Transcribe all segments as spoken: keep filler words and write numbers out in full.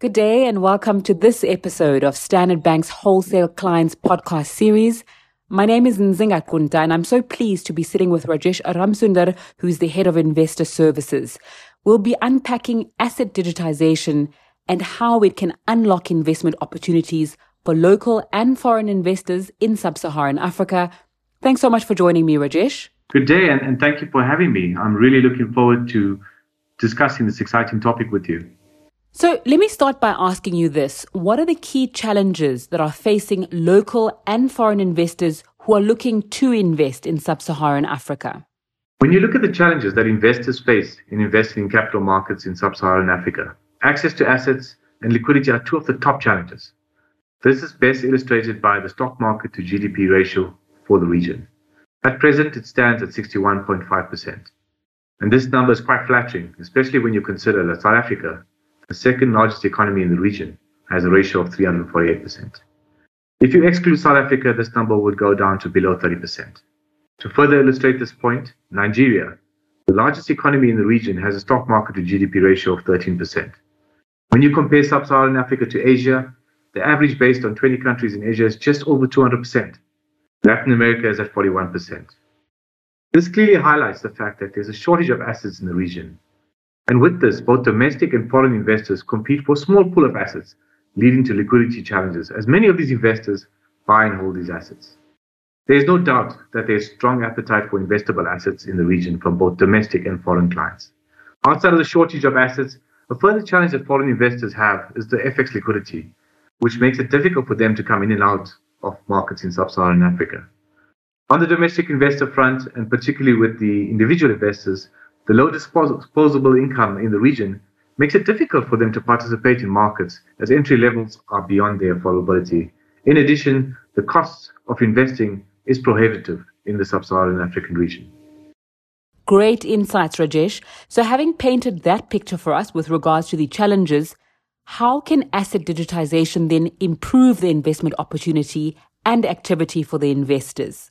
Good day and welcome to this episode of Standard Bank's Wholesale Clients podcast series. My name is Nzinga Kunta and I'm so pleased to be sitting with Rajesh Ramsundar, who's the head of investor services. We'll be unpacking asset digitization and how it can unlock investment opportunities for local and foreign investors in sub-Saharan Africa. Thanks so much for joining me, Rajesh. Good day and, and thank you for having me. I'm really looking forward to discussing this exciting topic with you. So let me start by asking you this. What are the key challenges that are facing local and foreign investors who are looking to invest in sub-Saharan Africa? When you look at the challenges that investors face in investing in capital markets in sub-Saharan Africa, access to assets and liquidity are two of the top challenges. This is best illustrated by the stock market to G D P ratio for the region. At present, it stands at sixty-one point five percent. And this number is quite flattering, especially when you consider that South Africa, the second largest economy in the region, has a ratio of three hundred forty-eight percent. If you exclude South Africa, this number would go down to below thirty percent. To further illustrate this point, Nigeria, the largest economy in the region, has a stock market to G D P ratio of thirteen percent. When you compare sub-Saharan Africa to Asia, the average based on twenty countries in Asia is just over two hundred percent. Latin America is at forty-one percent. This clearly highlights the fact that there's a shortage of assets in the region. And with this, both domestic and foreign investors compete for a small pool of assets, leading to liquidity challenges, as many of these investors buy and hold these assets. There is no doubt that there is strong appetite for investable assets in the region from both domestic and foreign clients. Outside of the shortage of assets, a further challenge that foreign investors have is the F X liquidity, which makes it difficult for them to come in and out of markets in sub-Saharan Africa. On the domestic investor front, and particularly with the individual investors, the low disposable income in the region makes it difficult for them to participate in markets as entry levels are beyond their affordability. In addition, the cost of investing is prohibitive in the sub-Saharan African region. Great insights, Rajesh. So having painted that picture for us with regards to the challenges, how can asset digitization then improve the investment opportunity and activity for the investors?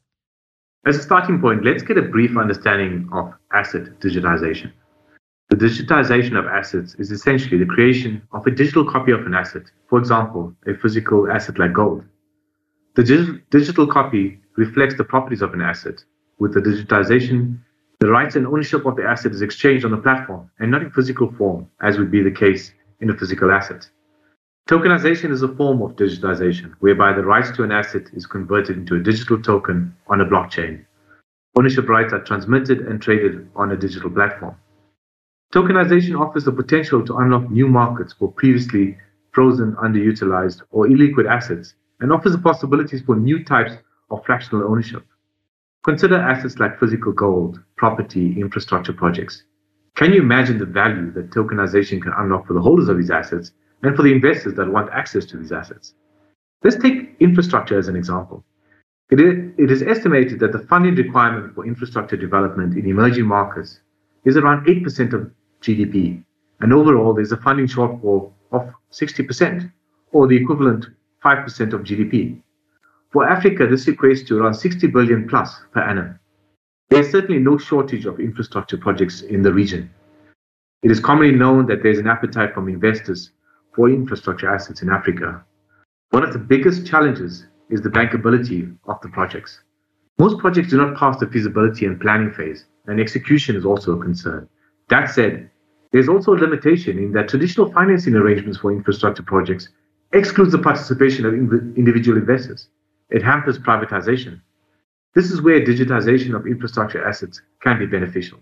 As a starting point, let's get a brief understanding of asset digitization. The digitization of assets is essentially the creation of a digital copy of an asset, for example, a physical asset like gold. The dig- digital copy reflects the properties of an asset. With the digitization, the rights and ownership of the asset is exchanged on the platform and not in physical form, as would be the case in a physical asset. Tokenization is a form of digitization, whereby the rights to an asset is converted into a digital token on a blockchain. Ownership rights are transmitted and traded on a digital platform. Tokenization offers the potential to unlock new markets for previously frozen, underutilized, or illiquid assets, and offers the possibilities for new types of fractional ownership. Consider assets like physical gold, property, infrastructure projects. Can you imagine the value that tokenization can unlock for the holders of these assets and for the investors that want access to these assets? Let's take infrastructure as an example. It is, it is estimated that the funding requirement for infrastructure development in emerging markets is around eight percent of G D P, and overall there's a funding shortfall of sixty percent, or the equivalent five percent of G D P. For Africa, this equates to around sixty billion plus per annum. There is certainly no shortage of infrastructure projects in the region. It is commonly known that there is an appetite from investors for infrastructure assets in Africa. One of the biggest challenges is the bankability of the projects. Most projects do not pass the feasibility and planning phase, and execution is also a concern. That said, there is also a limitation in that traditional financing arrangements for infrastructure projects excludes the participation of individual investors. It hampers privatization. This is where digitization of infrastructure assets can be beneficial.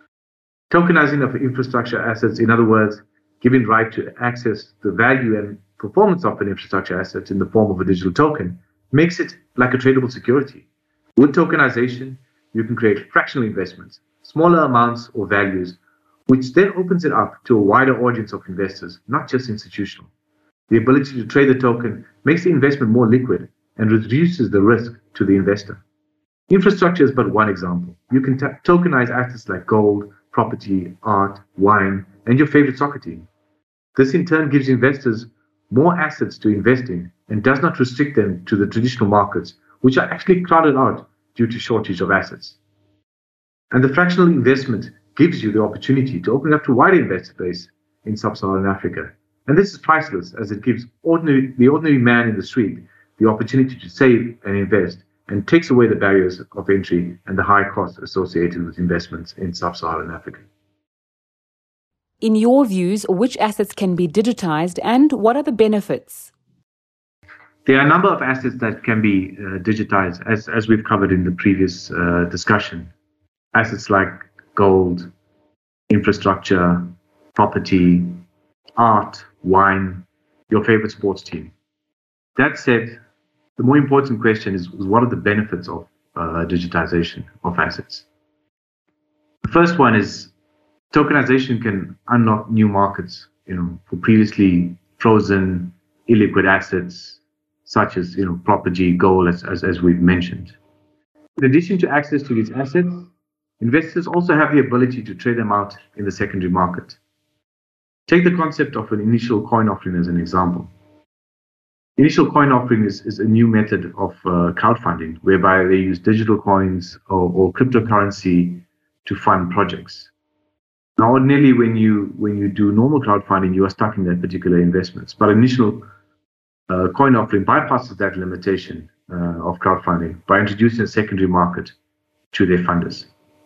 Tokenizing of infrastructure assets, in other words, giving right to access the value and performance of an infrastructure asset in the form of a digital token, makes it like a tradable security. With tokenization, you can create fractional investments, smaller amounts or values, which then opens it up to a wider audience of investors, not just institutional. The ability to trade the token makes the investment more liquid and reduces the risk to the investor. Infrastructure is but one example. You can t- tokenize assets like gold, property, art, wine, and your favorite soccer team. This in turn gives investors more assets to invest in and does not restrict them to the traditional markets, which are actually crowded out due to shortage of assets. And the fractional investment gives you the opportunity to open up to wider investor base in sub-Saharan Africa. And this is priceless, as it gives ordinary, the ordinary man in the street the opportunity to save and invest, and takes away the barriers of entry and the high costs associated with investments in sub-Saharan Africa. In your views, which assets can be digitized and what are the benefits? There are a number of assets that can be uh, digitized, as, as we've covered in the previous uh, discussion. Assets like gold, infrastructure, property, art, wine, your favorite sports team. That said, the more important question is, is what are the benefits of uh, digitization of assets? The first one is tokenization can unlock new markets, you know, for previously frozen, illiquid assets, such as, you know, property, gold, as, as, as we've mentioned. In addition to access to these assets, investors also have the ability to trade them out in the secondary market. Take the concept of an initial coin offering as an example. Initial coin offering is, is a new method of uh, crowdfunding, whereby they use digital coins or, or cryptocurrency to fund projects. Now, ordinarily, when you when you do normal crowdfunding, you are stuck in that particular investments. But initial uh, coin offering bypasses that limitation uh, of crowdfunding by introducing a secondary market to their funders.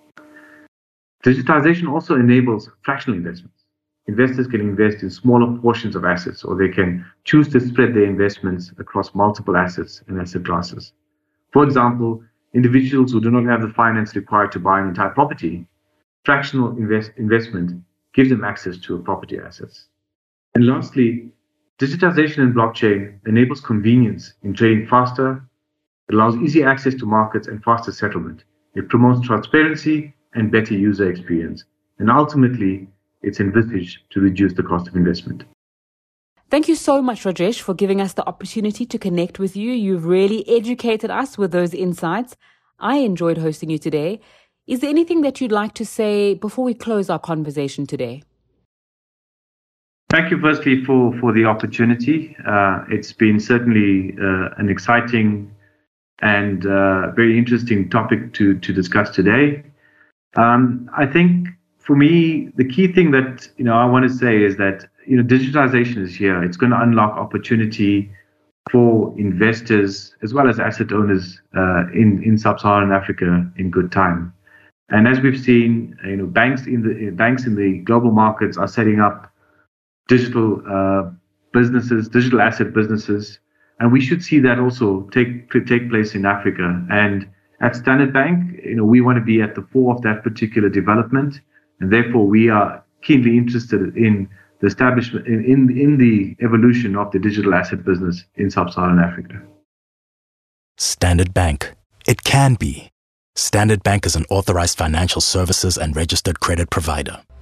Digitization also enables fractional investments. Investors can invest in smaller portions of assets, or they can choose to spread their investments across multiple assets and asset classes. For example, individuals who do not have the finance required to buy an entire property, fractional invest, investment gives them access to property assets. And lastly, digitization in blockchain enables convenience in trading faster, it allows easy access to markets and faster settlement. It promotes transparency and better user experience. And ultimately, it's envisaged to reduce the cost of investment. Thank you so much, Rajesh, for giving us the opportunity to connect with you. You've really educated us with those insights. I enjoyed hosting you today. Is there anything that you'd like to say before we close our conversation today? Thank you, firstly, for, for the opportunity. Uh, it's been certainly uh, an exciting and uh, very interesting topic to, to discuss today. Um, I think for me, the key thing that, you know, I want to say is that, you know, digitization is here. It's going to unlock opportunity for investors as well as asset owners uh, in, in sub-Saharan Africa in good time. And as we've seen, you know, banks in the banks in the global markets are setting up digital uh, businesses, digital asset businesses, and we should see that also take take place in Africa. And at Standard Bank, you know, we want to be at the fore of that particular development, and therefore we are keenly interested in the establishment in in, in the evolution of the digital asset business in sub-Saharan Africa. Standard Bank. It can be. Standard Bank is an authorized financial services and registered credit provider.